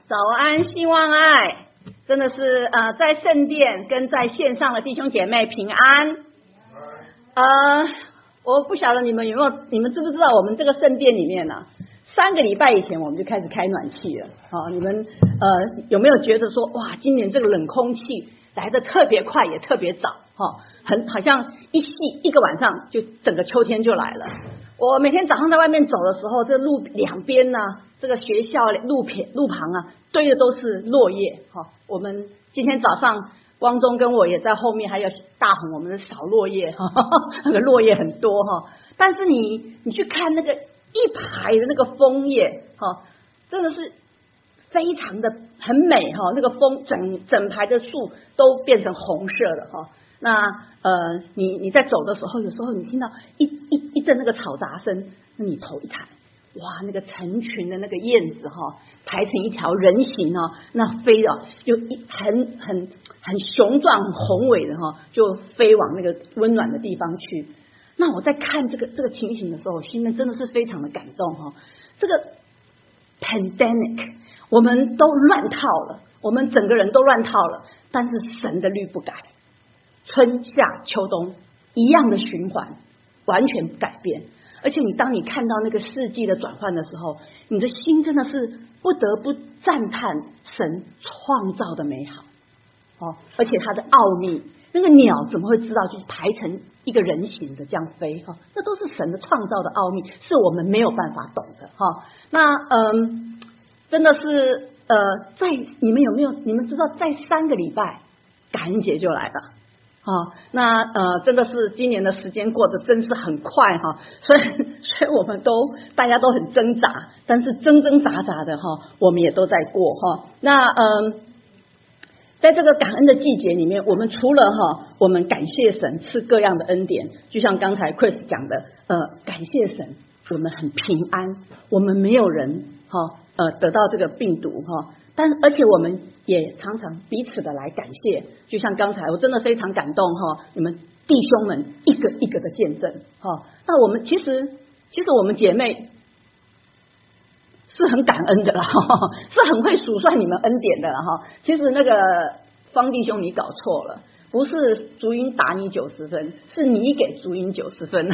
早安，希望爱，真的是在圣殿跟在线上的弟兄姐妹平安。我不晓得你们知不知道，我们这个圣殿里面呢，3个礼拜以前我们就开始开暖气了。你们有没有觉得说，哇，今年这个冷空气来得特别快，也特别早，好像一个晚上就整个秋天就来了。我每天早上在外面走的时候，这路两边呢，这个学校路旁啊，堆的都是落叶。我们今天早上光宗跟我也在后面，还有大红，我们扫落叶，那个落叶很多哈。但是你去看那个一排的那个枫叶，真的是非常的很美哈。那个枫整排的树都变成红色了哈。那你在走的时候，有时候你听到一阵那个嘈杂声，那你头一抬，哇，那个成群的那个燕子排成一条人形那飞的就很雄壮、很宏伟的就飞往那个温暖的地方去。那我在看这个情形的时候，我心里面真的是非常的感动这个 pandemic 我们都乱套了，我们整个人都乱套了，但是神的律不改。春夏秋冬一样的循环，完全不改变。而且当你看到那个四季的转换的时候，你的心真的是不得不赞叹神创造的美好而且它的奥秘。那个鸟怎么会知道就是排成一个人形的这样飞那都是神的创造的奥秘，是我们没有办法懂的那真的是你们知道在3个礼拜感恩节就来了那真的是今年的时间过得真是很快所以我们大家都很挣扎，但是挣扎的我们也都在过那在这个感恩的季节里面，我们除了我们感谢神赐各样的恩典，就像刚才 Chris 讲的感谢神我们很平安，我们没有人得到这个病毒而且我们也常常彼此的来感谢，就像刚才我真的非常感动你们弟兄们一个一个的见证那我们其实我们姐妹是很感恩的啦是很会数算你们恩典的啦其实那个方弟兄你搞错了，不是竹英打你90分，是你给竹英90分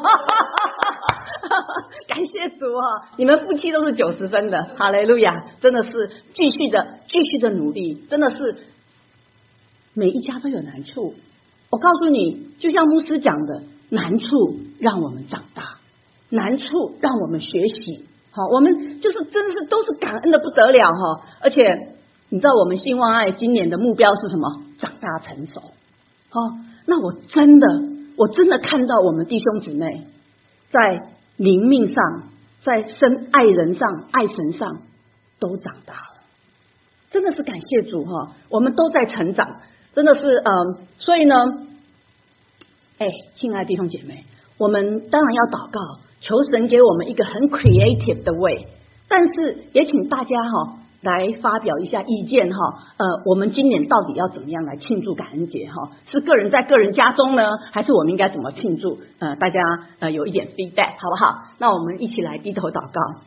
感谢主你们夫妻都是90分的，哈利路亚！真的是继续的努力，真的是每一家都有难处。我告诉你，就像牧师讲的，难处让我们长大，难处让我们学习我们就是真的是都是感恩的不得了而且你知道我们兴旺爱今年的目标是什么？长大成熟那我真的看到我们弟兄姊妹在灵命上，在爱人上、爱神上都长大了，真的是感谢主我们都在成长，真的是所以呢亲爱的弟兄姐妹，我们当然要祷告，求神给我们一个很 creative 的 way， 但是也请大家来发表一下意见我们今年到底要怎么样来庆祝感恩节是个人在个人家中呢，还是我们应该怎么庆祝大家有一点 feedback 好不好？那我们一起来低头祷告。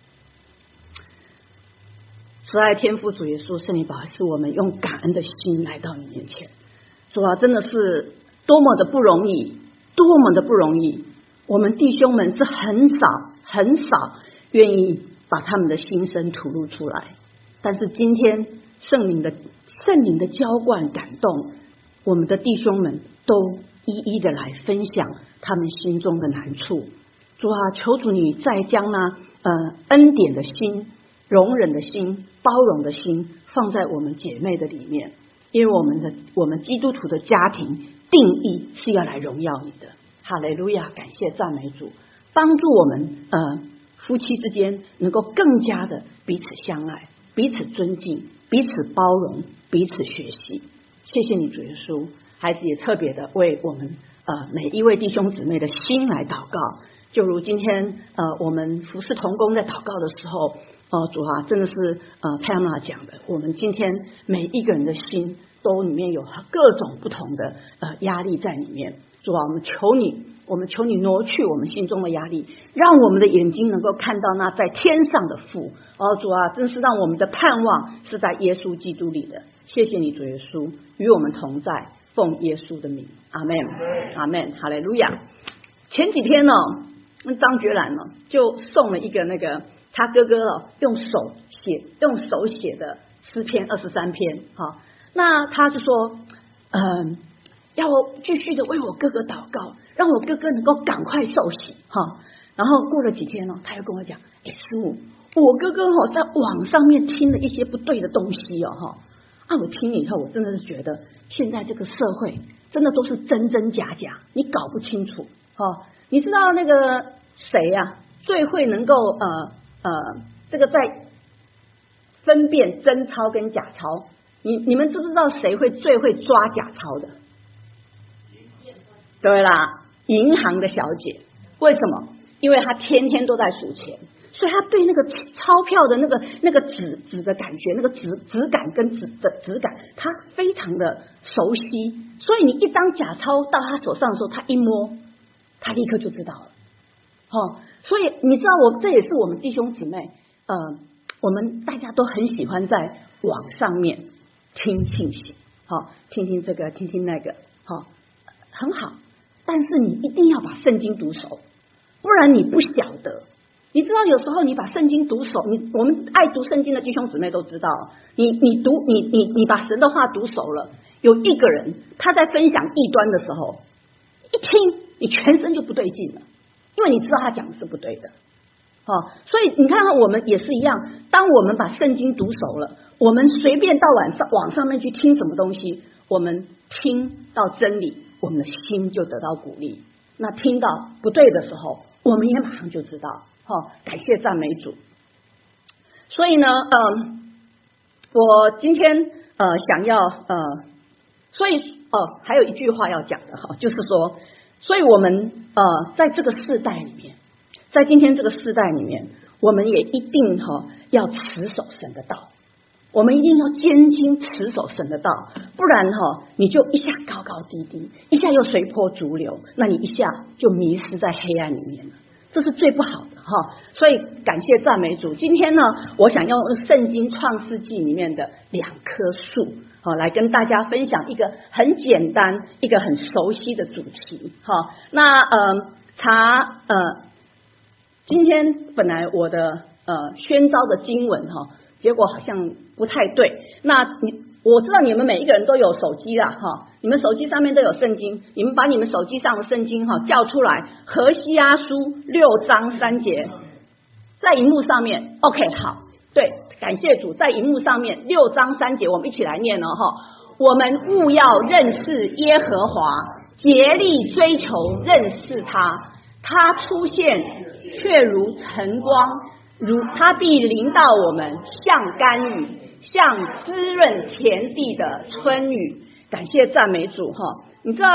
慈爱天父主耶稣，圣灵宝是我们用感恩的心来到你面前，主真的是多么的不容易，多么的不容易，我们弟兄们是很少愿意把他们的心声吐露出来，但是今天圣灵的浇灌感动，我们的弟兄们都一一的来分享他们心中的难处。主求主你再将恩典的心、容忍的心、包容的心放在我们姐妹的里面，因为我们基督徒的家庭定义是要来荣耀你的。哈利路亚，感谢赞美主，帮助我们夫妻之间能够更加的彼此相爱，彼此尊敬，彼此包容，彼此学习。谢谢你主耶稣，孩子也特别的为我们每一位弟兄姊妹的心来祷告，就如今天我们服侍同工在祷告的时候主真的是佩安娜讲的，我们今天每一个人的心都里面有各种不同的压力在里面。主我们求你我们求你挪去我们心中的压力，让我们的眼睛能够看到那在天上的父。主啊，真是让我们的盼望是在耶稣基督里的。谢谢你主耶稣，与我们同在，奉耶稣的名，阿们，阿们，哈利路亚。前几天呢，张觉兰呢就送了一个那个他哥哥用手写的诗篇23篇，那他就说要我继续的为我哥哥祷告，让我哥哥能够赶快受洗然后过了几天他又跟我讲，师母，我哥哥在网上面听了一些不对的东西我听以后我真的是觉得现在这个社会真的都是真真假假，你搞不清楚你知道那个谁最会能够这个在分辨真钞跟假钞，你们知不知道谁最会抓假钞的？对啦，银行的小姐。为什么？因为她天天都在数钱，所以她对那个钞票的那个纸的感觉，那个质感跟纸的质感，她非常的熟悉。所以你一张假钞到她手上的时候，她一摸，她立刻就知道了。所以你知道这也是我们弟兄姊妹我们大家都很喜欢在网上面听信息听听这个听听那个很好，但是你一定要把圣经读熟，不然你不晓得。你知道有时候你把圣经读熟，我们爱读圣经的弟兄姊妹都知道，你把神的话读熟了，有一个人他在分享异端的时候，一听你全身就不对劲了，因为你知道他讲的是不对的所以你看看我们也是一样，当我们把圣经读熟了，我们随便到网上面去听什么东西，我们听到真理，我们的心就得到鼓励。那听到不对的时候，我们也马上就知道感谢赞美主。所以呢我今天想要所以还有一句话要讲的就是说，所以我们在这个世代里面，在今天这个世代里面，我们也一定要持守神的道，我们一定要坚定持守神的道，不然你就一下高高低低，一下又随波逐流，那你一下就迷失在黑暗里面了，这是最不好的所以感谢赞美主。今天呢，我想用圣经创世纪里面的2棵树来跟大家分享一个很简单一个很熟悉的主题那今天本来我的宣召的经文结果好像不太对。那我知道你们每一个人都有手机啦你们手机上面都有圣经，你们把你们手机上的圣经叫出来，何西阿书6章3节，在荧幕上面。 OK， 好，对，感谢主，在荧幕上面6章3节，我们一起来念我们务要认识耶和华，竭力追求认识他，他出现却如晨光，如他必临到我们，像甘雨，像滋润田地的春雨。感谢赞美主你知道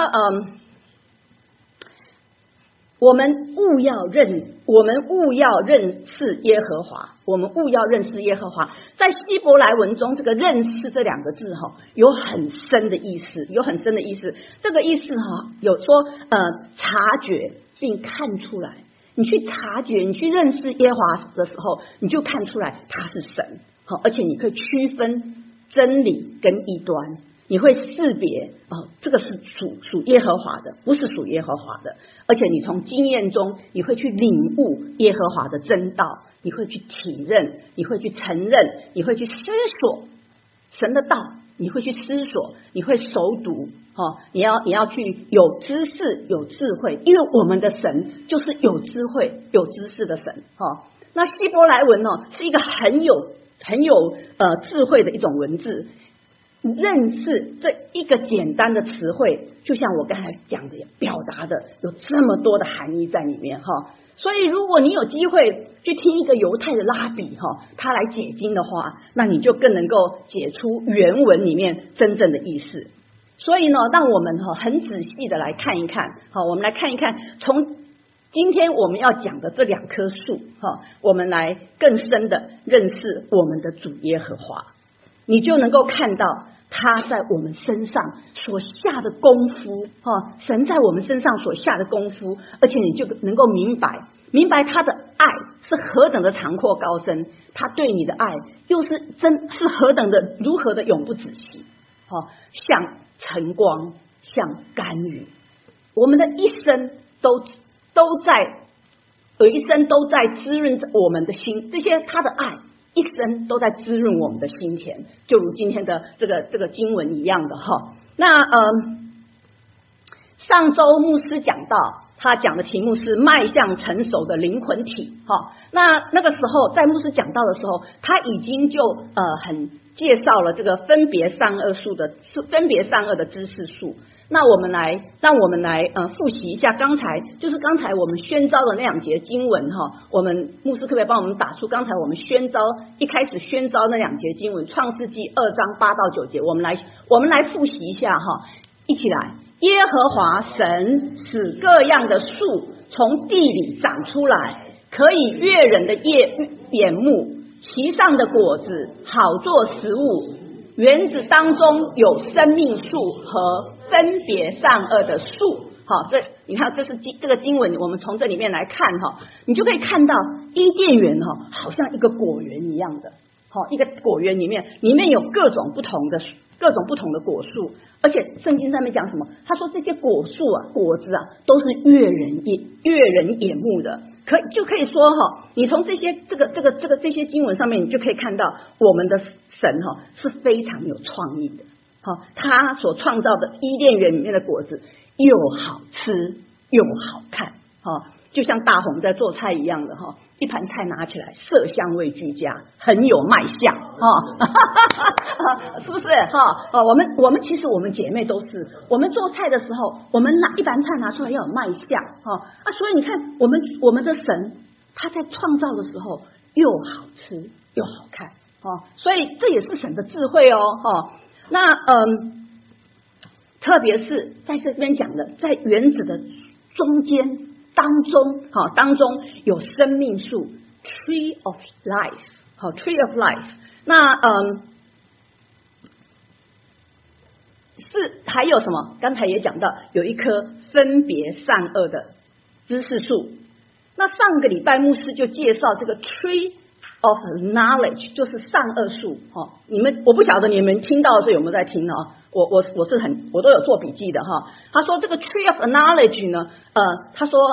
我们务要认识耶和华，我们务要认识耶和华。在希伯来文中，这个认识这2个字有很深的意思，有很深的意思。这个意思有说察觉并看出来，你去察觉，你去认识耶和华的时候，你就看出来他是神而且你可以区分真理跟异端，你会识别这个是属耶和华的，不是属耶和华的。而且你从经验中，你会去领悟耶和华的真道，你会去体认，你会去承认，你会去思索神的道，你会去思索，你会熟读你要去有知识有智慧，因为我们的神就是有智慧有知识的神那希伯来文是一个很有智慧的一种文字。认识这一个简单的词汇，就像我刚才讲的表达的有这么多的含义在里面所以如果你有机会去听一个犹太的拉比他来解经的话，那你就更能够解出原文里面真正的意思。所以呢，让我们很仔细的来看一看我们来看一看，从今天我们要讲的这2棵树我们来更深的认识我们的主耶和华，你就能够看到他他在我们身上所下的功夫，神在我们身上所下的功夫，而且你就能够明白他的爱是何等的长阔高深，他对你的爱又是何等的如何的永不止息，像晨光，像甘雨，我们的一生都在滋润我们的心，这些他的爱一生都在滋润我们的心田，就如今天的这个经文一样的哈。那上周牧师讲到，他讲的题目是迈向成熟的灵魂体哈。那个时候在牧师讲到的时候，他已经就很介绍了这个分别善恶的知识树。那我们来复习一下刚才我们宣召的那2节经文哈。我们牧师可不可以帮我们打出刚才我们一开始宣召那2节经文，创世纪2章8到9节，我们来复习一下哈，一起来。耶和华神使各样的树从地里长出来，可以悦人的眼目，其上的果子好做食物，园子当中有生命树和分别善恶的树。好，你看这是这个经文，我们从这里面来看哈，你就可以看到伊甸园哈，好像一个果园一样的，一个果园里面有各种不同的果树，而且圣经上面讲什么？他说这些果树啊，果子啊，都是悦人眼目的。就可以说哈，你从这些经文上面，你就可以看到我们的神哈是非常有创意的。他所创造的伊甸园里面的果子又好吃又好看，就像大红在做菜一样的哈，一盘菜拿起来色香味俱佳，很有卖相是不是哈？我们其实我们姐妹都是，我们做菜的时候，我们拿一盘菜拿出来要有卖相所以你看我们的神他在创造的时候又好吃又好看所以这也是神的智慧那特别是在这边讲的，在园子的中间当中有生命树 Tree of Life Tree of Life。 那是还有什么？刚才也讲到有一棵分别善恶的知识树。那上个礼拜牧师就介绍这个 Tree of Knowledge， 就是善恶树我不晓得你们听到的时候有没有在听我都有做笔记的他说这个 Tree of Knowledge 呢他说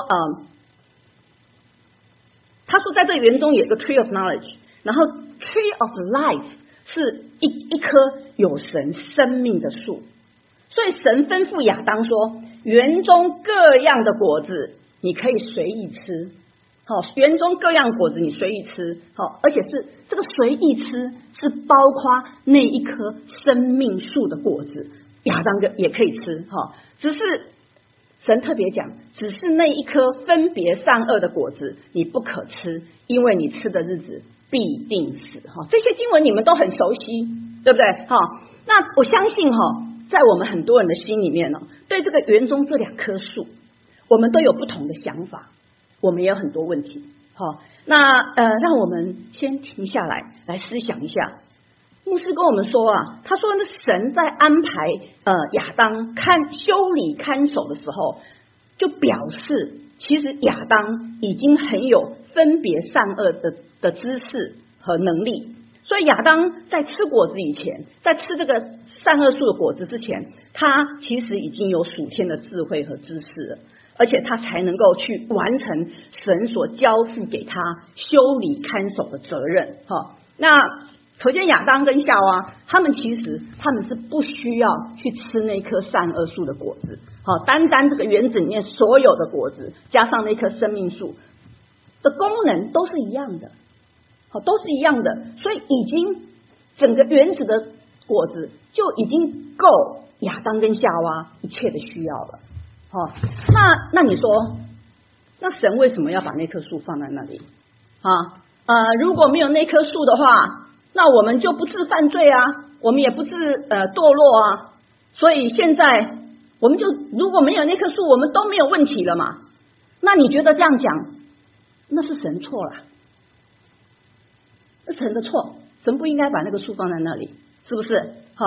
在这个园中有一个 Tree of Knowledge， 然后 Tree of Life 是一棵有神生命的树。所以神吩咐亚当说，园中各样的果子你可以随意吃园中各样果子你随意吃而且是这个随意吃是包括那一棵生命树的果子，亚当也可以吃只是神特别讲，只是那一颗分别善恶的果子你不可吃，因为你吃的日子必定死这些经文你们都很熟悉，对不对那我相信在我们很多人的心里面对这个园中这2棵树我们都有不同的想法，我们也有很多问题那让我们先停下来思想一下。牧师跟我们说他说那神在安排亚当修理看守的时候，就表示其实亚当已经很有分别善恶的知识和能力，所以亚当在吃果子以前，在吃这个善恶树的果子之前，他其实已经有属天的智慧和知识了，而且他才能够去完成神所交付给他修理看守的责任那可见亚当跟夏娃他们是不需要去吃那棵善恶树的果子单这个园子里面所有的果子加上那棵生命树的功能都是一样的所以已经整个园子的果子就已经够亚当跟夏娃一切的需要了那你说，那神为什么要把那棵树放在那里如果没有那棵树的话，那我们就不致犯罪我们也不致堕落所以现在我们就如果没有那棵树，我们都没有问题了嘛。那你觉得这样讲，那是神错了，那是神的错，神不应该把那个树放在那里，是不是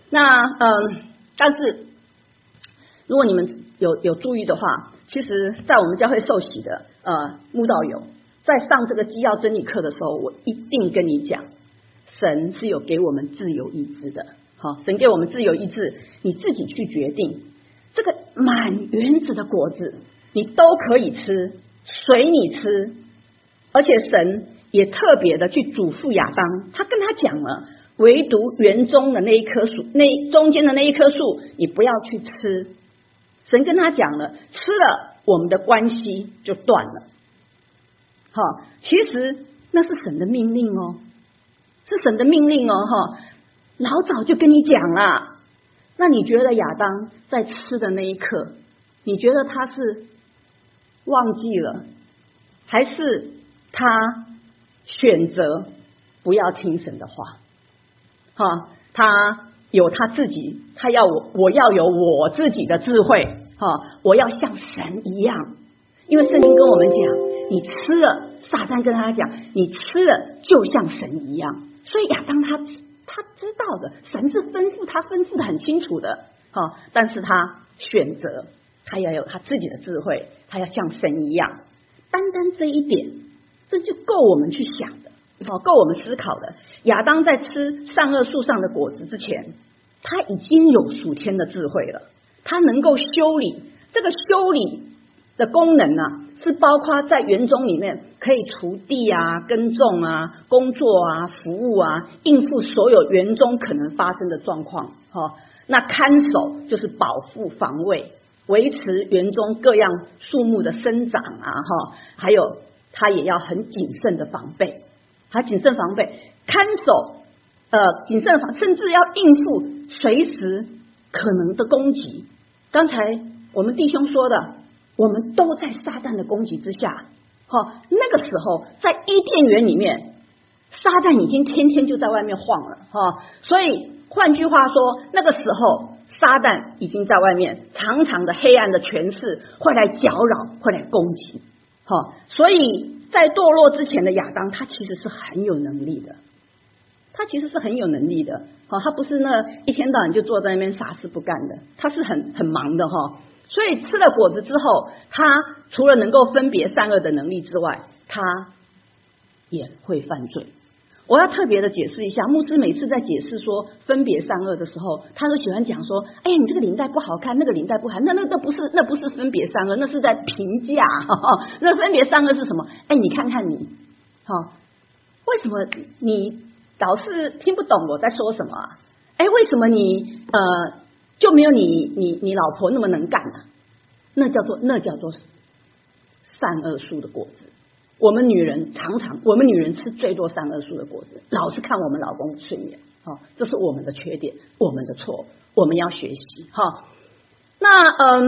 那但是如果你们有注意的话，其实在我们教会受洗的慕道友，在上这个基要真理课的时候，我一定跟你讲，神是有给我们自由意志的。好，神给我们自由意志，你自己去决定。这个满园子的果子你都可以吃，随你吃。而且神也特别的去嘱咐亚当，他跟他讲了，唯独园中的那一棵树，那中间的那一棵树你不要去吃。神跟他讲了，吃了我们的关系就断了。好，其实那是神的命令哦，是神的命令哦，老早就跟你讲了。那你觉得亚当在吃的那一刻，你觉得他是忘记了，还是他选择不要听神的话？他有他自己，他要我要有我自己的智慧，我要像神一样。因为圣经跟我们讲，你吃了，撒旦跟他讲，你吃了就像神一样。所以亚当他知道的，神是吩咐他吩咐的很清楚的，但是他选择，他要有他自己的智慧，他要像神一样。单单这一点，这就够我们去想的，够我们思考的。亚当在吃善恶树上的果子之前，他已经有属天的智慧了，他能够修理。这个修理的功能啊，是包括在园中里面可以锄地啊、耕种啊、工作啊、服务啊，应付所有园中可能发生的状况。那看守就是保护防卫，维持园中各样树木的生长啊，还有他也要很谨慎的防备，他谨慎防备，看守谨慎防，甚至要应付随时可能的攻击。刚才我们弟兄说的，我们都在撒旦的攻击之下。那个时候在伊甸园里面，撒旦已经天天就在外面晃了。所以换句话说，那个时候撒旦已经在外面，常常的黑暗的权势会来搅扰，会来攻击。所以在堕落之前的亚当，他其实是很有能力的，他其实是很有能力的。他不是那一天到晚就坐在那边啥事不干的，他是很忙的。所以吃了果子之后，他除了能够分别善恶的能力之外，他也会犯罪。我要特别的解释一下，牧师每次在解释说分别善恶的时候，他都喜欢讲说，哎，你这个领带不好看，那个领带不好看，那不是分别善恶，那是在评价。那分别善恶是什么？哎，你看看你，为什么你老是听不懂我在说什么啊？哎，为什么你就没有你老婆那么能干啊？那叫做善恶树的果子。我们女人吃最多善恶树的果子，老是看我们老公不顺眼，这是我们的缺点，我们的错，我们要学习。那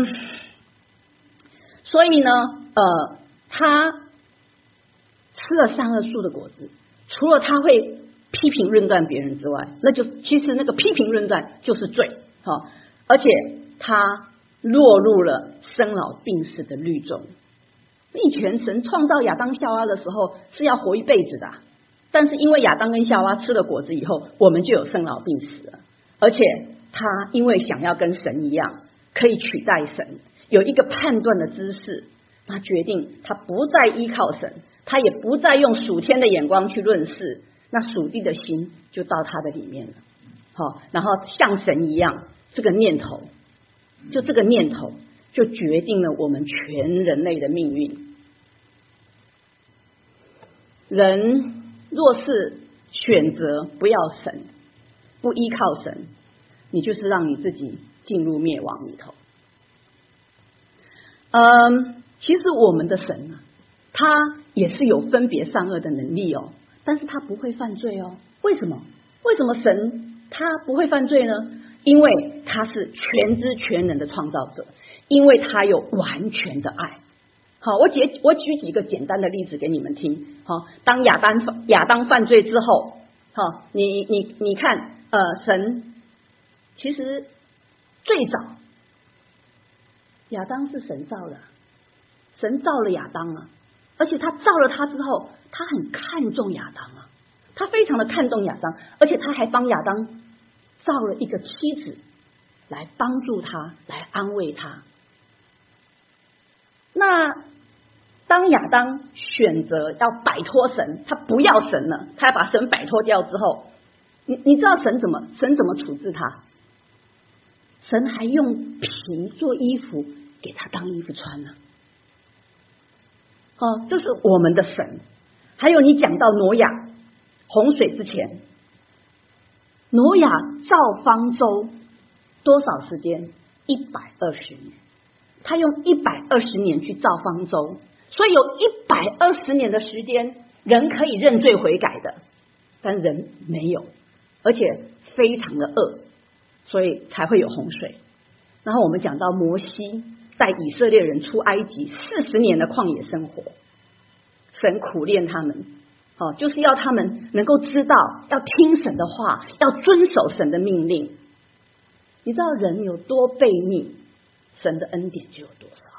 所以呢，他吃了善恶树的果子，除了他会批评论断别人之外，那就其实那个批评论断就是罪。而且他落入了生老病死的律中。以前神创造亚当夏娃的时候是要活一辈子的，但是因为亚当跟夏娃吃了果子以后，我们就有生老病死了。而且他因为想要跟神一样，可以取代神，有一个判断的知识，他决定他不再依靠神，他也不再用属天的眼光去论事，那属地的心就到他的里面了。然后像神一样，这个念头就决定了我们全人类的命运。人若是选择不要神，不依靠神，你就是让你自己进入灭亡里头。其实我们的神他也是有分别善恶的能力哦，但是他不会犯罪哦。为什么神他不会犯罪呢？因为他是全知全能的创造者，因为他有完全的爱。好，我举几个简单的例子给你们听。好，当亚当犯罪之后，好，你看，神其实最早亚当是神造的，神造了亚当啊，而且他造了他之后，他很看重亚当啊，他非常的看重亚当，而且他还帮亚当造了一个妻子来帮助他，来安慰他。那当亚当选择要摆脱神，他不要神了，他要把神摆脱掉之后，你知道神怎么处置他？神还用皮做衣服给他当衣服穿呢。这是我们的神。还有你讲到挪亚洪水之前，挪亚造方舟多少时间？120年。他用120年去造方舟，所以有120年的时间人可以认罪悔改的，但人没有，而且非常的恶，所以才会有洪水。然后我们讲到摩西带以色列人出埃及40年的旷野生活，神苦练他们，就是要他们能够知道要听神的话，要遵守神的命令。你知道人有多悖逆，神的恩典就有多少。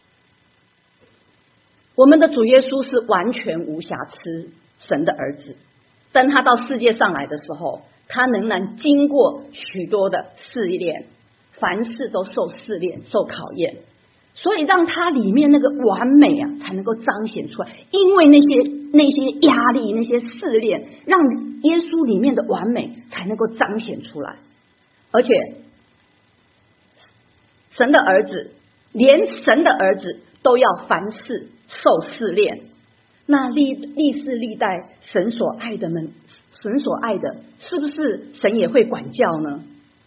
我们的主耶稣是完全无瑕疵神的儿子，当他到世界上来的时候，他仍然经过许多的试炼，凡事都受试炼受考验，所以让他里面那个完美才能够彰显出来。因为那些压力那些试炼，让耶稣里面的完美才能够彰显出来。而且神的儿子，连神的儿子都要凡事受试炼。那历世历代神所爱的，是不是神也会管教呢？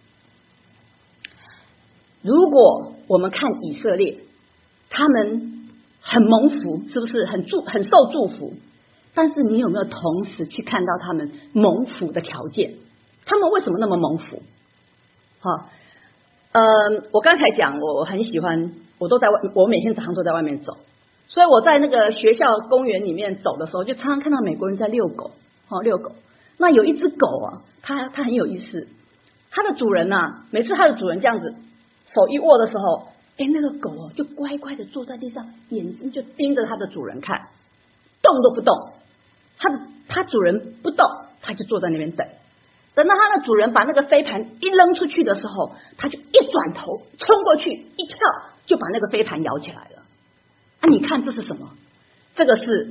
如果我们看以色列，他们很蒙福，是不是很受祝福？但是你有没有同时去看到他们蒙福的条件？他们为什么那么蒙福？我刚才讲，我很喜欢，我每天早上都在外面走，所以我在那个学校公园里面走的时候，就常常看到美国人在遛狗。那有一只狗它很有意思，它的主人每次它的主人这样子手一握的时候，那个狗就乖乖的坐在地上，眼睛就盯着它的主人看，动都不动。它主人不动，它就坐在那边等。等到它的主人把那个飞盘一扔出去的时候，它就一转头冲过去，一跳就把那个飞盘摇起来了。你看这是什么？这个是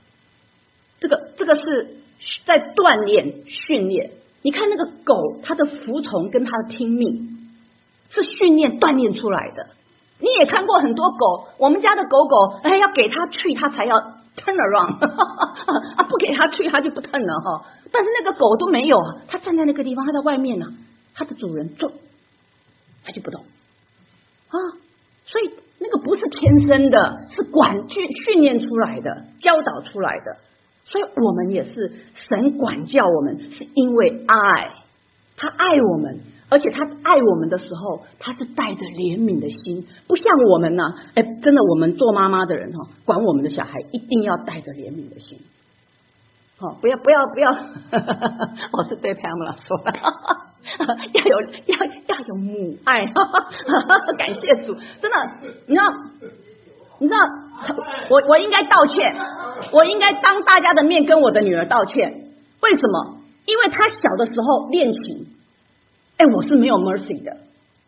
在锻炼训练。你看那个狗，它的服从跟它的听命是训练锻炼出来的。你也看过很多狗，我们家的狗狗要给它去它才要 turn around 不给它去它就不 turn 了但是那个狗都没有它站在那个地方，它在外面它的主人坐，它就不动所以那个不是天生的，是训练出来的，教导出来的。所以我们也是神管教我们，是因为爱，他爱我们，而且他爱我们的时候，他是带着怜悯的心，不像我们真的我们做妈妈的人管我们的小孩一定要带着怜悯的心。不要我是对 Pamela 说的要有母爱感谢主，真的，你知道我应该道歉，我应该当大家的面跟我的女儿道歉。为什么？因为她小的时候练琴，我是没有 mercy 的，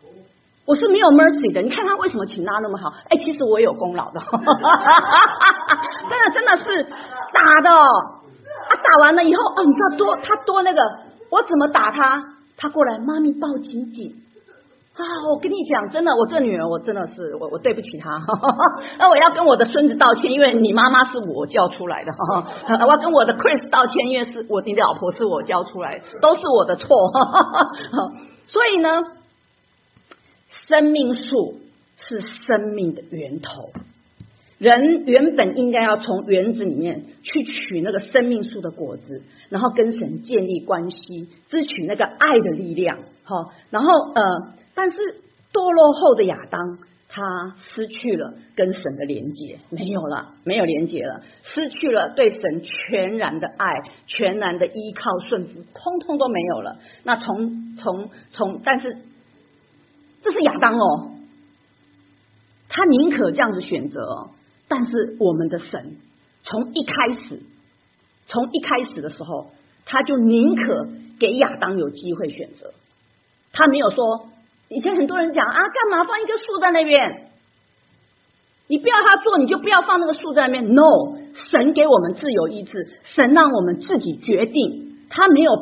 你看她为什么琴拉那么好？其实我有功劳的真的是打的打完了以后你知道她多那个，我怎么打她，她过来妈咪抱紧紧我跟你讲，真的，我这女儿，我真的是我对不起她那我要跟我的孙子道歉，因为你妈妈是我教出来的我要跟我的 Chris 道歉，因为是你的老婆是我教出来的，都是我的错所以呢，生命树是生命的源头，人原本应该要从园子里面去取那个生命树的果子，然后跟神建立关系，支取那个爱的力量然后但是堕落后的亚当，他失去了跟神的连结，没有连结了，失去了对神全然的爱，全然的依靠顺服，通通都没有了。那但是这是亚当他宁可这样子选择但是我们的神从一开始的时候，他就宁可给亚当有机会选择。 他没有说，以前很多人讲啊，干嘛放一棵树在那边？你不要他做，你就不要放那个树在那边。No， 神给我们自由意志，神让我们自己决定，他没有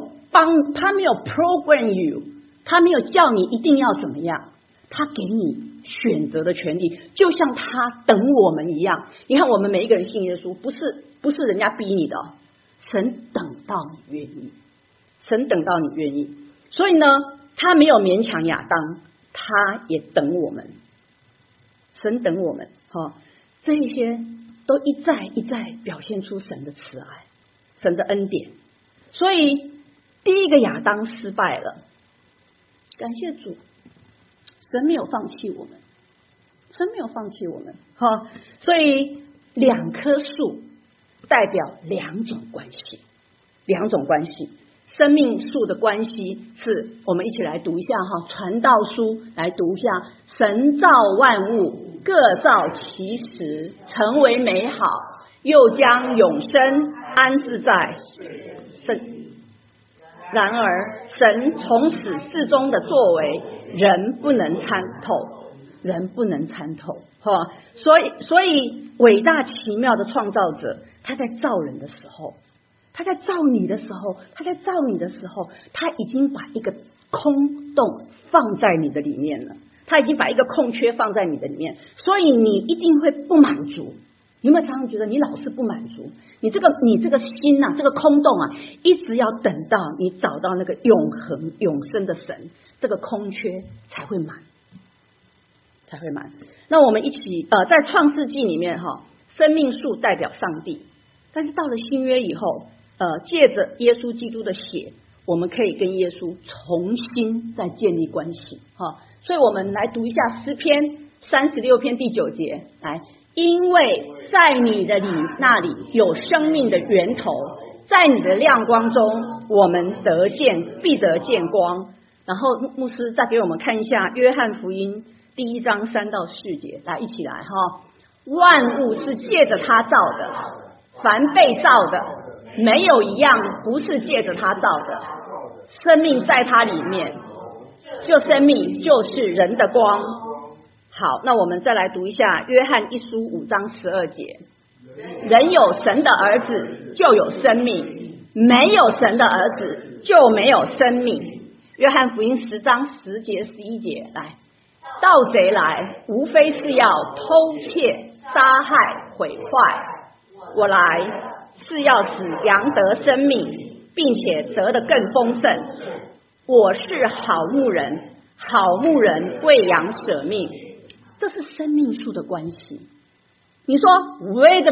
program you， 他没有叫你一定要怎么样，他给你选择的权利，就像他等我们一样。你看我们每一个人信耶稣，不是人家逼你的，神等到你愿意，神等到你愿意。所以呢，他没有勉强亚当，他也等我们，神等我们。这一些都一再一再表现出神的慈爱，神的恩典。所以第一个亚当失败了，感谢主，神没有放弃我们，神没有放弃我们。所以两棵树代表两种关系，两种关系。生命树的关系是我们一起来读一下传道书来读一下，神造万物，各照其时，成为美好，又将永生安置在神。然而神从始至终的作为，人不能参透，人不能参透。所以伟大奇妙的创造者，他在造人的时候，他在造你的时候，他已经把一个空洞放在你的里面了，他已经把一个空缺放在你的里面，所以你一定会不满足。你有没有常常觉得你老是不满足？你这个心这个空洞一直要等到你找到那个永恒永生的神，这个空缺才会满，才会满。那我们一起在创世纪里面生命树代表上帝，但是到了新约以后，借着耶稣基督的血，我们可以跟耶稣重新再建立关系。所以我们来读一下诗篇36篇第9节，来，因为在你的那里有生命的源头，在你的亮光中，我们必得见光。然后牧师再给我们看一下约翰福音第1章3到4节，来一起来万物是借着他造的，凡被造的没有一样不是借着他造的，生命在他里面，就生命就是人的光。好，那我们再来读一下约翰1书5章12节，人有神的儿子就有生命，没有神的儿子就没有生命。约翰福音10章10节11节，来，盗贼来无非是要偷窃杀害毁坏，我来是要使羊得生命，并且得的更丰盛。我是好牧人，好牧人为羊舍命。这是生命树的关系。你说 wait a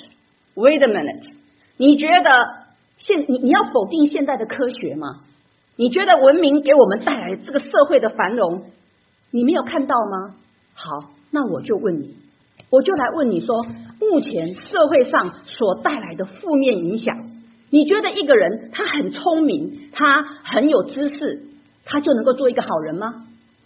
minute， 你觉得你要否定现在的科学吗？你觉得文明给我们带来这个社会的繁荣，你没有看到吗？好，那我就来问你说，目前社会上所带来的负面影响，你觉得一个人他很聪明，他很有知识，他就能够做一个好人吗？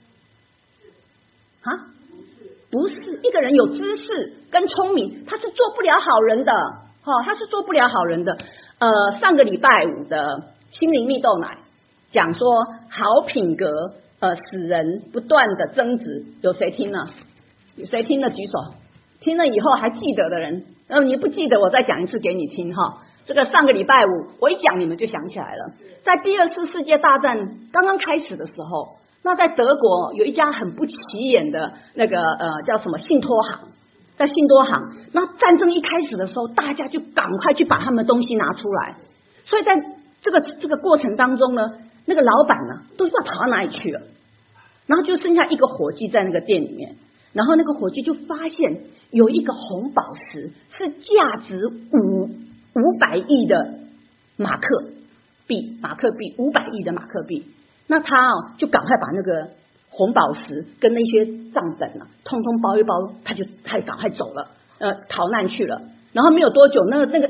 不是，一个人有知识跟聪明，他是做不了好人的，他是做不了好人的。上个礼拜5的心灵蜜豆奶讲说，好品格使人不断的增值，有谁听了？有谁听了举手？听了以后还记得的人，你不记得我再讲一次给你听这个上个礼拜5我一讲你们就想起来了。在第2次世界大战刚刚开始的时候，那在德国有一家很不起眼的那个叫什么信托行，在信托行，那战争一开始的时候，大家就赶快去把他们的东西拿出来，所以在这个过程当中呢，那个老板呢都不知道跑到哪里去了，然后就剩下一个伙计在那个店里面，然后那个伙计就发现有一个红宝石是价值500亿的马克币，500亿的马克币。那他就赶快把那个红宝石跟那些账本通通包一包，他赶快走了，逃难去了。然后没有多久，那个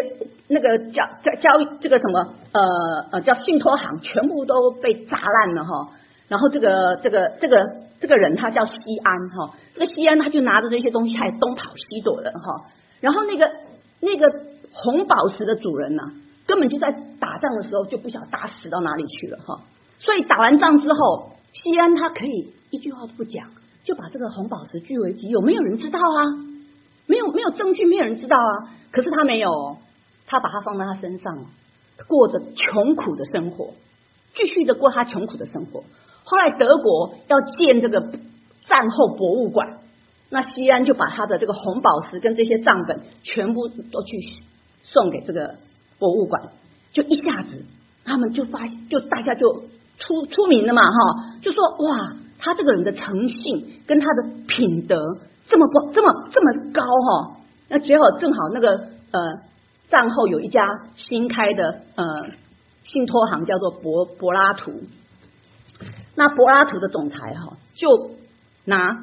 交这个什么叫信托行全部都被砸烂了然后这个人他叫西安这个西安他就拿着这些东西还东跑西躲的然后那个红宝石的主人根本就在打仗的时候就不晓得打死到哪里去了所以打完仗之后，西安他可以一句话都不讲，就把这个红宝石据为己有，没有人知道啊，没有证据，没有人知道啊。可是他没有，他把它放在他身上，过着穷苦的生活，继续的过他穷苦的生活。后来德国要建这个战后博物馆，那西安就把他的这个红宝石跟这些账本全部都去送给这个博物馆，就一下子他们就发现，就大家就出名了嘛哈，就说哇，他这个人的诚信跟他的品德这么高哈。那结果正好那个战后有一家新开的信托行叫做柏拉图，那柏拉图的总裁哈就拿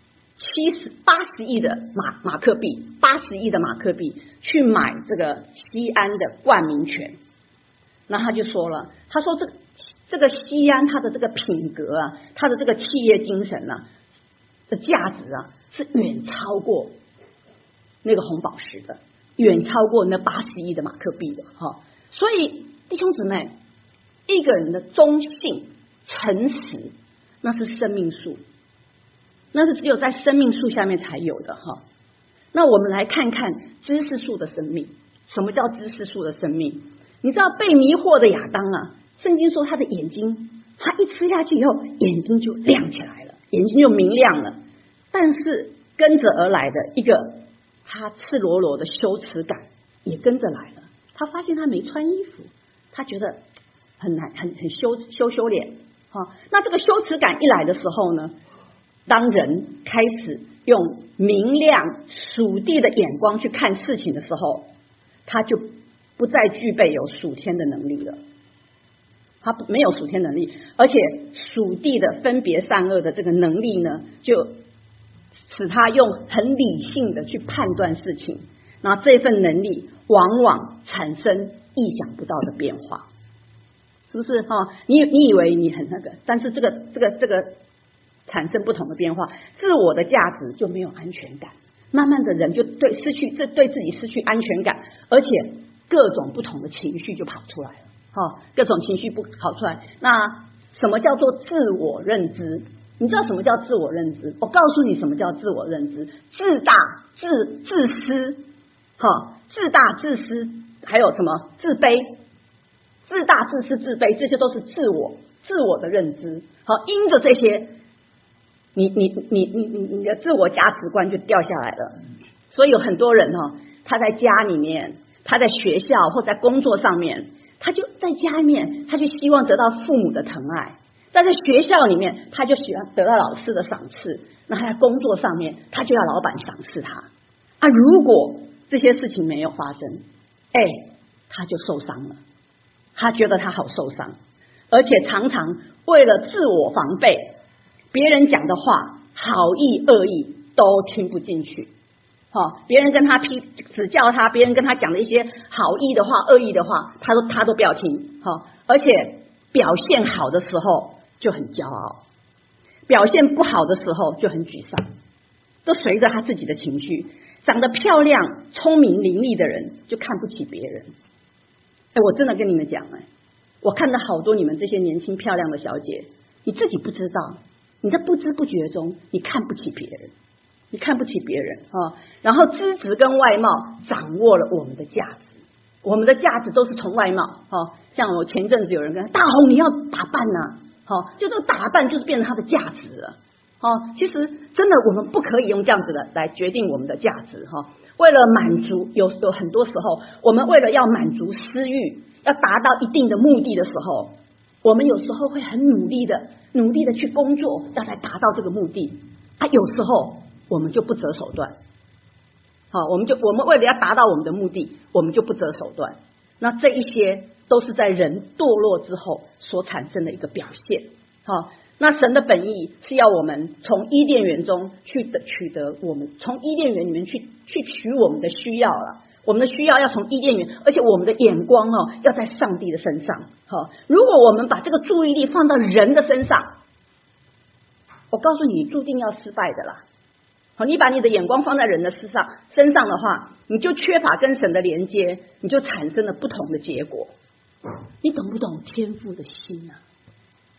80亿的马克币，80亿的马克币去买这个西安的冠名权。那他就说了，他说这个西安它的这个品格啊，它的这个企业精神啊的价值啊，是远超过那个红宝石的，远超过那80亿的马克币的哈。所以弟兄姊妹，一个人的忠信诚实，那是生命树，那是只有在生命树下面才有的哈。那我们来看看知识树的生命。什么叫知识树的生命？你知道被迷惑的亚当啊，圣经说他的眼睛，他一吃下去以后眼睛就亮起来了，眼睛就明亮了。但是跟着而来的一个他赤裸裸的羞耻感也跟着来了。他发现他没穿衣服，他觉得很难，很羞脸啊。那这个羞耻感一来的时候呢，当人开始用明亮属地的眼光去看事情的时候，他就不再具备有属天的能力了。他没有属天能力，而且属地的分别善恶的这个能力呢，就使他用很理性的去判断事情，那这份能力往往产生意想不到的变化，是不是哈？你以为你很那个，但是这个产生不同的变化，自我的价值就没有安全感，慢慢的人就对自己失去安全感，而且各种不同的情绪就跑出来了，哈，各种情绪跑出来。那什么叫做自我认知？你知道什么叫自我认知？我告诉你什么叫自我认知：自大、自私，哈，自大、自私，还有什么自卑？自大、自私、自卑，这些都是自我的认知。好，因着这些，你的自我价值观就掉下来了。所以有很多人哈，他在家里面，他在学校或在工作上面，他就在家里面，他就希望得到父母的疼爱；在学校里面，他就喜欢得到老师的赏识；那他在工作上面，他就要老板赏识他。啊，如果这些事情没有发生，他就受伤了。他觉得他好受伤，而且常常为了自我防备，别人讲的话好意恶意都听不进去。别人跟他指教他，别人跟他讲的一些好意的话、恶意的话，他都不要听。而且表现好的时候就很骄傲，表现不好的时候就很沮丧，都随着他自己的情绪。长得漂亮、聪明伶俐的人就看不起别人。我真的跟你们讲，我看到好多你们这些年轻漂亮的小姐，你自己不知道，你在不知不觉中你看不起别人，你看不起别人啊。然后资质跟外貌掌握了我们的价值，我们的价值都是从外貌啊。像我前阵子有人跟大红你要打扮呐，就这个打扮就是变成他的价值了。其实真的我们不可以用这样子的来决定我们的价值哈。为了满足，有很多时候，我们为了要满足私欲，要达到一定的目的的时候，我们有时候会很努力的去工作，要来达到这个目的。有时候我们就不择手段。我们为了要达到我们的目的，我们就不择手段。那这一些都是在人堕落之后所产生的一个表现。那神的本意是要我们从伊甸园中去取得我们从伊甸园里面去取我们的需要了，我们的需要要从伊甸园，而且我们的眼光要在上帝的身上。如果我们把这个注意力放到人的身上，我告诉你，注定要失败的啦。你把你的眼光放在人的身上的话，你就缺乏跟神的连接，你就产生了不同的结果。你懂不懂天父的心啊？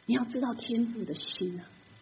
你要知道天父的心啊。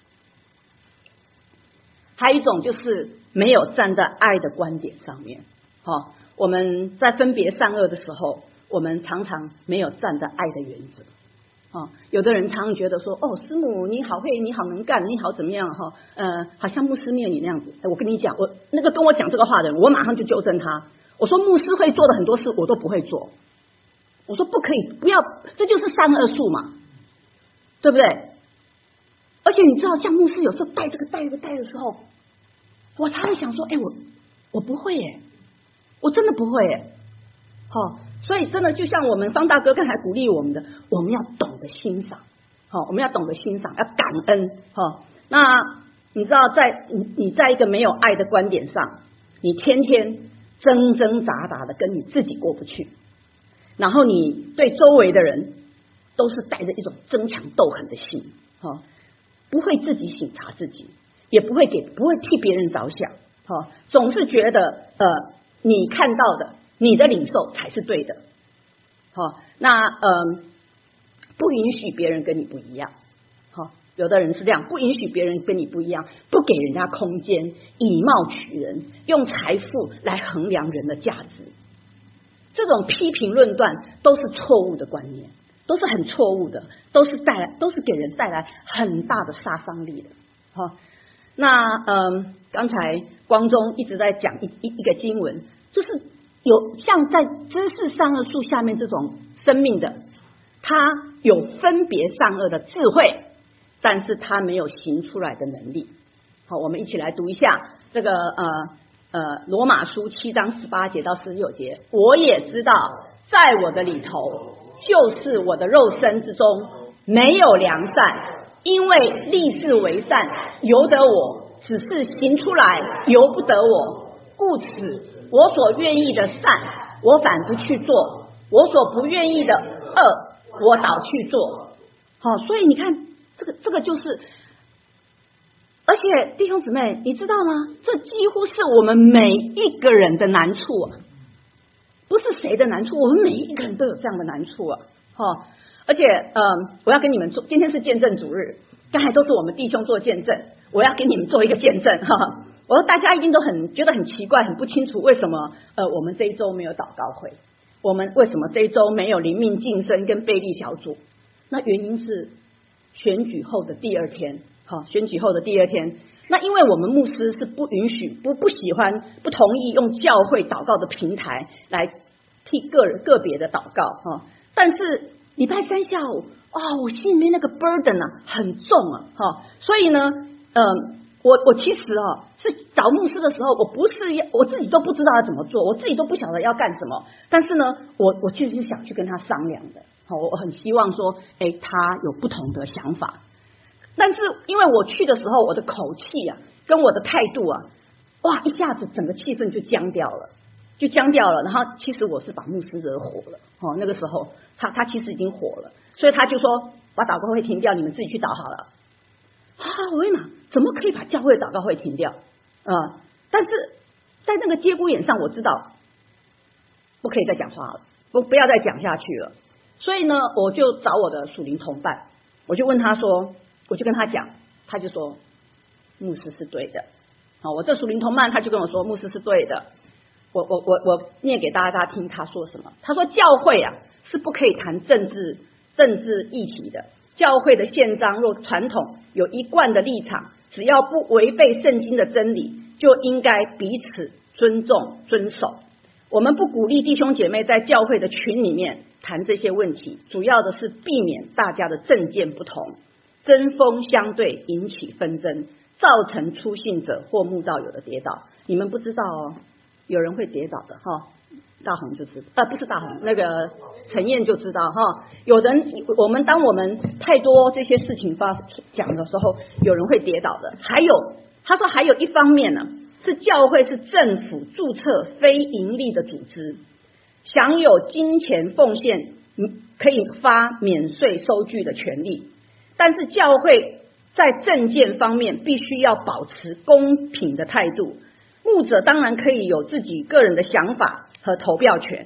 还有一种就是没有站在爱的观点上面。我们在分别善恶的时候，我们常常没有站在爱的原则。有的人常常觉得说，师母你好会，你好能干，你好怎么样好像牧师没有你那样子。我跟你讲，我那个跟我讲这个话的人，我马上就纠正他。我说牧师会做的很多事我都不会做。我说不可以，不要，这就是善恶树嘛，对不对？而且你知道，像牧师有时候带这个带的时候，我常常想说，我不会耶，我真的不会耶。所以真的就像我们方大哥刚才鼓励我们的，我们要懂得欣赏，我们要懂得欣赏，要感恩。那你知道，你在一个没有爱的观点上，你天天挣挣扎扎的跟你自己过不去，然后你对周围的人都是带着一种争强斗狠的心，不会自己省察自己，也不会替别人着想，总是觉得你看到的你的领受才是对的。那不允许别人跟你不一样。有的人是这样，不允许别人跟你不一样，不给人家空间，以貌取人，用财富来衡量人的价值。这种批评论断都是错误的观念，都是很错误的，都是给人带来很大的杀伤力的。那刚才光中一直在讲一个经文，就是有像在知识善恶树下面这种生命的，他有分别善恶的智慧，但是他没有行出来的能力。好，我们一起来读一下这个罗马书7章18节到19节。我也知道在我的里头，就是我的肉身之中没有良善，因为立志为善由得我，只是行出来由不得我。故此我所愿意的善我反不去做，我所不愿意的恶我倒去做。所以你看这个就是，而且弟兄姊妹你知道吗，这几乎是我们每一个人的难处啊，不是谁的难处，我们每一个人都有这样的难处啊。而且我要跟你们做，今天是见证主日，刚才都是我们弟兄做见证，我要给你们做一个见证。我说大家一定都觉得很奇怪，很不清楚为什么我们这一周没有祷告会，我们为什么这一周没有灵命晋升跟备力小组。那原因是选举后的第二天，选举后的第二天，那因为我们牧师是不允许不喜欢不同意用教会祷告的平台来替个别的祷告。但是礼拜三下午我心里面那个 burden 很重所以呢我其实是找牧师的时候，我自己都不知道要怎么做，我自己都不晓得要干什么，但是呢我其实是想去跟他商量的。我很希望说他有不同的想法，但是因为我去的时候我的口气跟我的态度一下子整个气氛就僵掉了。然后其实我是把牧师惹火了。那个时候他其实已经火了，所以他就说把祷告会停掉，你们自己去祷好了。我一马怎么可以把教会的祷告会停掉？但是在那个节骨眼上我知道不可以再讲话了，不要再讲下去了。所以呢我就找我的属灵同伴，我就问他说，我就跟他讲，他就说牧师是对的。我这属灵同伴他就跟我说牧师是对的。我念给大家听他说什么。他说教会是不可以谈政治议题的，教会的宪章若传统有一贯的立场，只要不违背圣经的真理，就应该彼此尊重遵守。我们不鼓励弟兄姐妹在教会的群里面谈这些问题，主要的是避免大家的政见不同，针锋相对，引起纷争，造成初信者或慕道友的跌倒。你们不知道有人会跌倒的大红就知道，不是大红，那个陈燕就知道有人当我们太多这些事情讲的时候，有人会跌倒的。还有他说还有一方面呢，是教会是政府注册非盈利的组织，享有金钱奉献可以发免税收据的权利，但是教会在政见方面必须要保持公平的态度。牧者当然可以有自己个人的想法和投票权，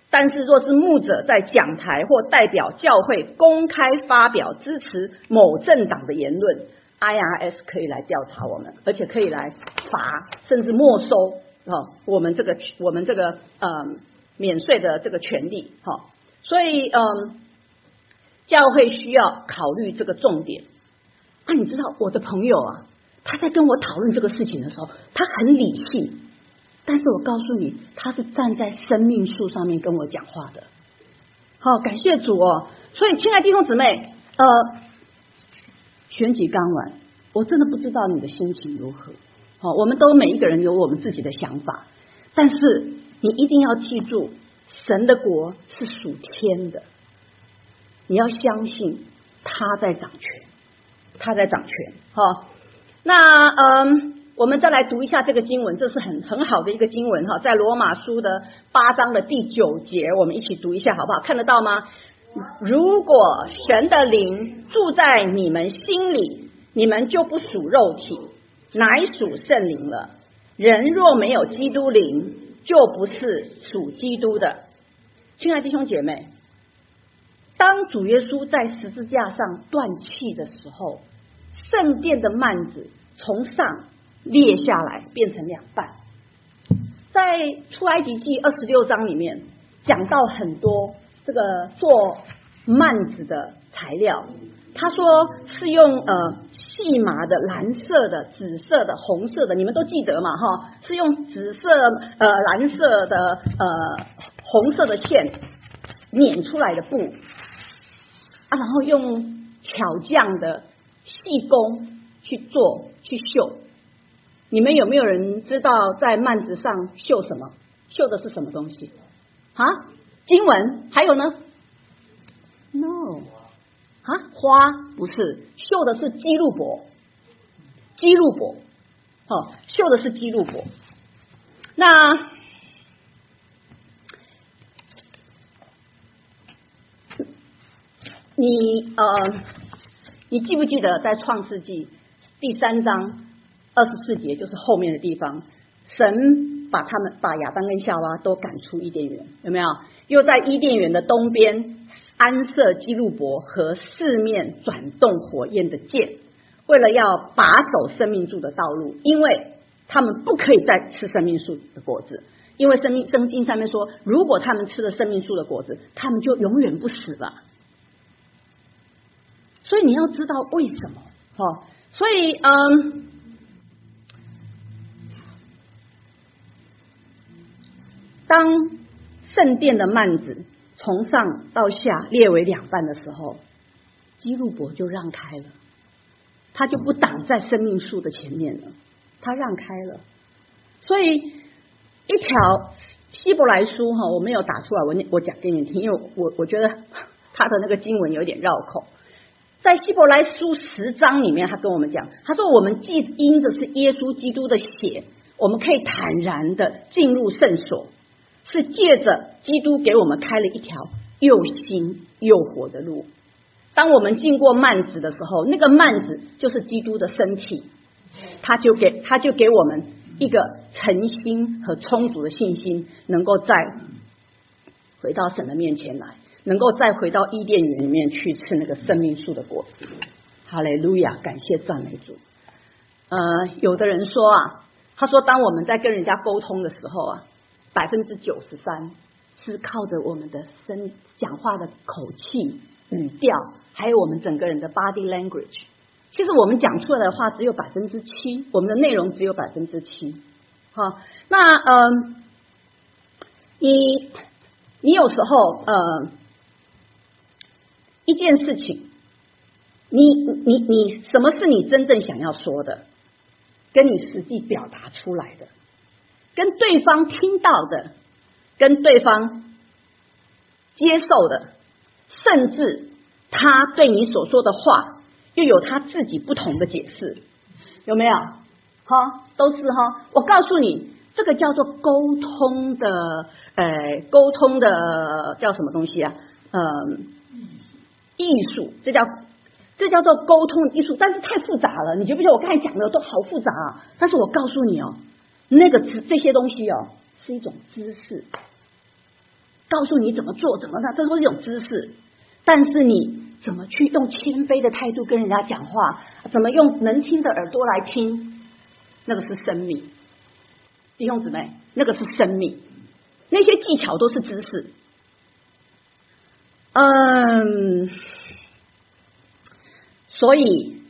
但是若是牧者在讲台或代表教会公开发表支持某政党的言论， IRS 可以来调查我们，而且可以来罚甚至没收我们这个免税的这个权利所以教会需要考虑这个重点你知道我的朋友他在跟我讨论这个事情的时候，他很理性，但是我告诉你，他是站在生命树上面跟我讲话的。感谢主所以亲爱的弟兄姊妹，选举刚完，我真的不知道你的心情如何我们都每一个人有我们自己的想法，但是你一定要记住，神的国是属天的，你要相信他在掌权，他在掌权那我们再来读一下这个经文，这是很好的一个经文在罗马书的8章的第9节，我们一起读一下好不好？看得到吗？如果神的灵住在你们心里，你们就不属肉体，乃属圣灵了。人若没有基督灵，就不是属基督的。亲爱的弟兄姐妹，当主耶稣在十字架上断气的时候，圣殿的幔子从上裂下来，变成2半。在出埃及记26章里面讲到很多这个做幔子的材料，他说是用细麻的、蓝色的、紫色的、红色的，你们都记得嘛是用紫色、蓝色的、红色的线捻出来的布然后用巧匠的细工去做去绣。你们有没有人知道在幔子上绣什么？绣的是什么东西经文？还有呢 ？No 花不是，绣的是基路伯，基路伯绣的是基路伯。那你记不记得在创世纪第3章24节，就是后面的地方，神把亚当跟夏娃都赶出伊甸园，有没有？又在伊甸园的东边安设基路伯和4面转动火焰的剑，为了要把守生命树的道路，因为他们不可以再吃生命树的果子，因为圣经上面说，如果他们吃了生命树的果子，他们就永远不死了。所以你要知道为什么所以当圣殿的幔子从上到下裂为2半的时候，基路伯就让开了，他就不挡在生命树的前面了，他让开了。所以一条希伯来书我没有打出来，我讲给你听，因为我觉得他的那个经文有点绕口。在希伯来书10章里面，他跟我们讲，他说我们既因着是耶稣基督的血，我们可以坦然的进入圣所，是借着基督给我们开了一条又新又活的路。当我们经过幔子的时候，那个幔子就是基督的身体，他就给我们一个诚心和充足的信心，能够再回到神的面前来，能够再回到伊甸园里面去吃那个生命树的果子。哈利路亚，感谢赞美主。有的人说他说当我们在跟人家沟通的时候93%是靠着我们的讲话的口气、语调，还有我们整个人的 body language。其实我们讲出来的话只有7%，我们的内容只有7%。那你有时候一件事情，你什么是你真正想要说的，跟你实际表达出来的，跟对方听到的，跟对方接受的，甚至他对你所说的话又有他自己不同的解释，有没有？都是我告诉你，这个叫做沟通的叫什么东西艺术，这叫做沟通艺术，但是太复杂了，你觉不觉得我刚才讲的都好复杂但是我告诉你那个这些东西是一种知识， 告诉你怎么做怎么的，这都是一种知识。但是你怎么去用谦卑的态度跟人家讲话，怎么用能听的耳朵来听，那个是生命。弟兄姊妹，那个是生命，那些技巧都是知识。所以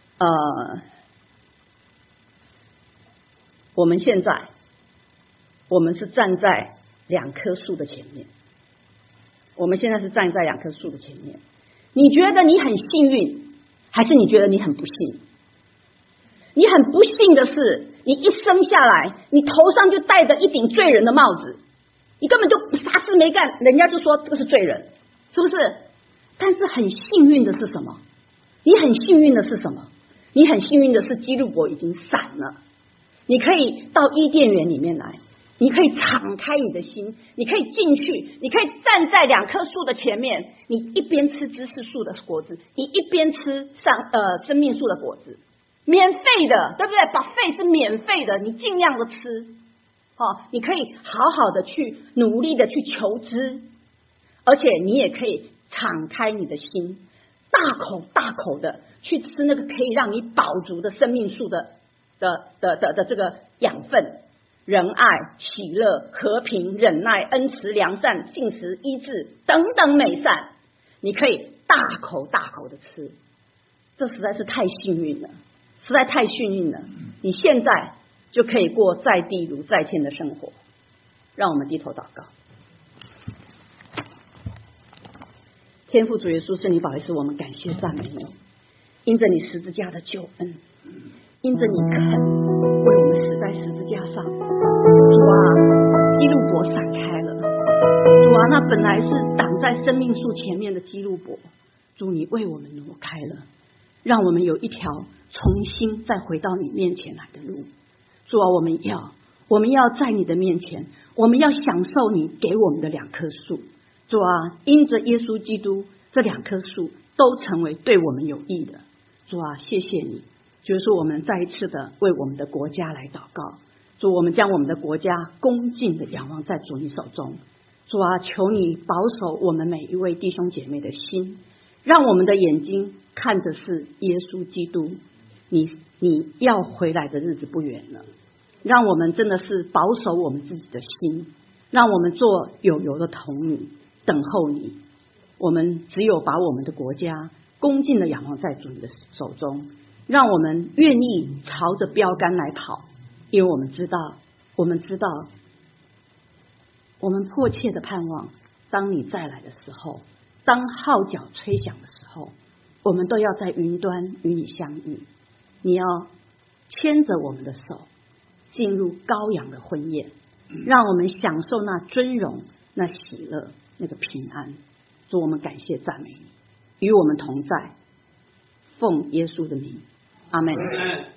我们现在我们是站在2棵树的前面，我们现在是站在2棵树的前面。你觉得你很幸运，还是你觉得你很不幸？你很不幸的是，你一生下来，你头上就戴着一顶罪人的帽子，你根本就啥事没干，人家就说这个是罪人，是不是？但是很幸运的是什么？你很幸运的是什么？你很幸运的是基路伯已经散了，你可以到伊甸园里面来，你可以敞开你的心，你可以进去，你可以站在2棵树的前面，你一边吃知识树的果子，你一边吃生命树的果子，免费的，对不对？buffet是免费的，你尽量的吃，你可以好好的去努力的去求知，而且你也可以敞开你的心，大口大口的去吃那个可以让你饱足的生命树的这个养分，仁爱、喜乐、和平、忍耐、恩慈、良善、信实、医治等等美善，你可以大口大口的吃，这实在是太幸运了，实在太幸运了。你现在就可以过在地如在天的生活。让我们低头祷告。天父主耶稣，圣灵宝贝，我们感谢赞美你，因着你十字架的救恩，因着你肯为我们死在十字架上，主啊，基路伯闪开了，主啊，那本来是挡在生命树前面的基路伯，主你为我们挪开了，让我们有一条重新再回到你面前来的路。主啊，我们要在你的面前，我们要享受你给我们的2棵树。主啊，因着耶稣基督，这2棵树都成为对我们有益的。主啊，谢谢你。就是说我们再一次的为我们的国家来祷告。主，我们将我们的国家恭敬的仰望在主你手中。主啊，求你保守我们每一位弟兄姐妹的心，让我们的眼睛看的是耶稣基督，你要回来的日子不远了。让我们真的是保守我们自己的心，让我们做有油的童女，等候你。我们只有把我们的国家恭敬的仰望在主你的手中，让我们愿意朝着标杆来跑，因为我们知道，我们迫切的盼望，当你再来的时候，当号角吹响的时候，我们都要在云端与你相遇。你要牵着我们的手进入羔羊的婚宴，让我们享受那尊荣、那喜乐、那个平安。主，我们感谢赞美你，与我们同在，奉耶稣的名，阿们。